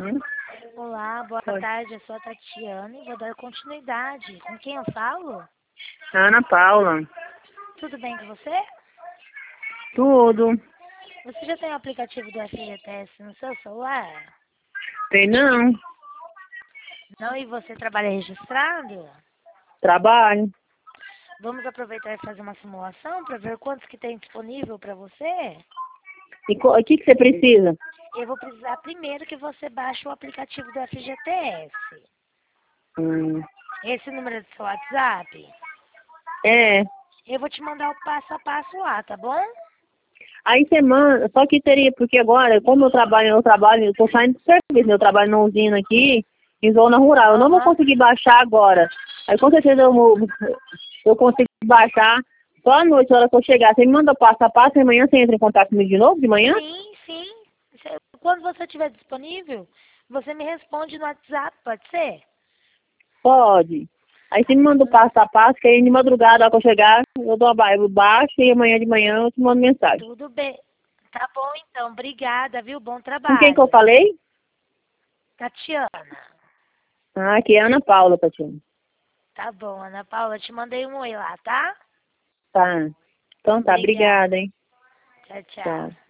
Hum? Olá, boa Oi. tarde. Eu sou a Tatiana e vou dar continuidade. Com quem eu falo? Ana Paula. Tudo bem com você? Tudo. Você já tem o aplicativo do FGTS no seu celular? Tem não. Não, e você trabalha registrado? Trabalho. Vamos aproveitar e fazer uma simulação para ver quantos que tem disponível para você? E o que você precisa? Eu vou precisar primeiro que você baixe o aplicativo do FGTS. Hum. Esse número é do seu WhatsApp? É. Eu vou te mandar o passo a passo lá, tá bom? Aí você manda, só que teria, porque agora, como eu tô saindo do serviço, eu trabalho numa usina aqui, em zona rural. Eu não vou Aham. conseguir baixar agora. Aí com certeza eu consigo baixar só à noite, na hora que eu chegar. Você me manda passo a passo e amanhã você entra em contato comigo de novo, de manhã? Sim, sim. Quando você estiver disponível, você me responde no WhatsApp, pode ser? Pode. Aí você me manda o passo a passo, que aí de madrugada, na hora que eu chegar, eu baixo e amanhã de manhã eu te mando mensagem. Tudo bem. Tá bom, então. Obrigada, viu? Bom Com quem que eu trabalho. falei? Tatiana. Ah, aqui é Ana Paula, Tatiana. Tá bom, Ana Paula. Te mandei um oi lá, tá? Tá. Então tá, Obrigada. obrigada, hein. Tchau, tchau. Tchau.